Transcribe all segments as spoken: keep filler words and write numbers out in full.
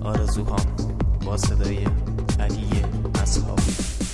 آرزوهام با صدای علی اصحابی.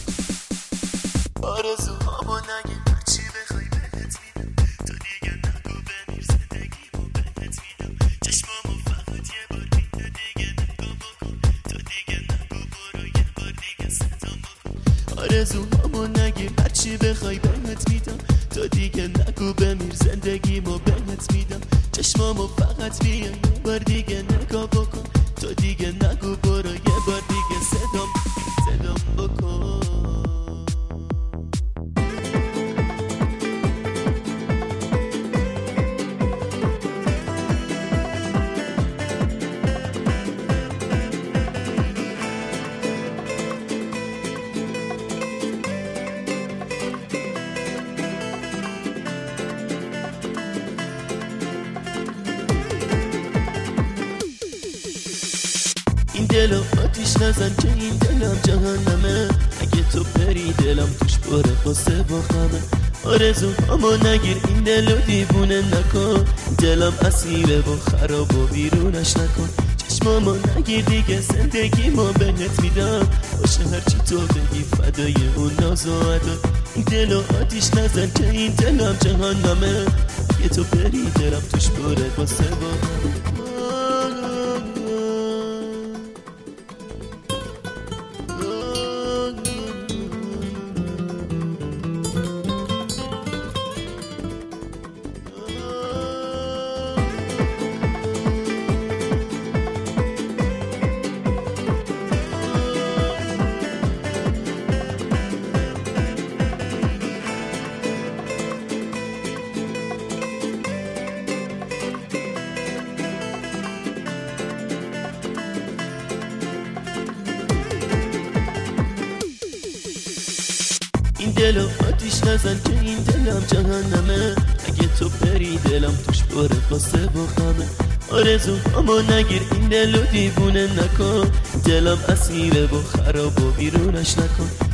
آرزوهامو نگه هرچی بخوای بهت میدم، تو دیگه نگو بمیر زندگیمو بهت میدم، چشمامو فقط یه بار بینه دیگه نگو بکن، تو دیگه نگو برو یه بار دیگه صدام بکن. آرزوهامو نگه هرچی بخوای بهت میدم، تو دیگه نگو بمیر زندگیمو بهت میدم، چشمامو فقط بیا یه بار دیگه نگاه بکن، تو دیگه نگو برو یه بار دیگه صدام صدام بکن. این دلو آتیش نزن که این دلم جهنمه، اگه تو بری دلم توش بره قصه با خمه. آرزو همو نگیر این دلو دیوونه نکن، دلم اسیره و خراب و بیرونش نکن، چشمامو نگیر دیگه زندگیمو بهت میدم، باشه هرچی تو بگی فدای اون ناز و ادا. این دلو آتیش نزن که این دلم جهنمه، اگه تو بری دلم توش بره قصه با خمه. این دلو آتیش نزن که این دلم جهنمه، اگه تو بری دلم توش بره قصه با خمه. آرزو همو نگیر این دلو دیوونه نکن، دلم اسیره و خراب و بیرونش نکن،